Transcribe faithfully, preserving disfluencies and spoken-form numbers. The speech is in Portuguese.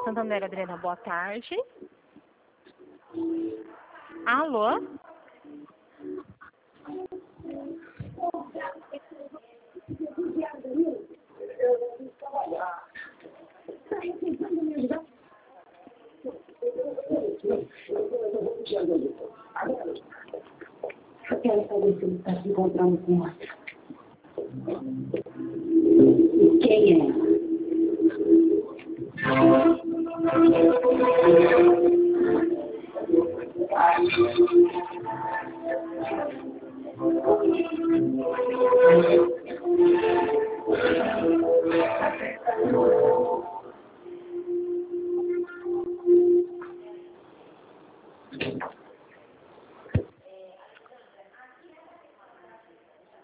Santander, Adriana, boa tarde. Alô? Eu quero saber se ele está se encontrando com outra. Quem é?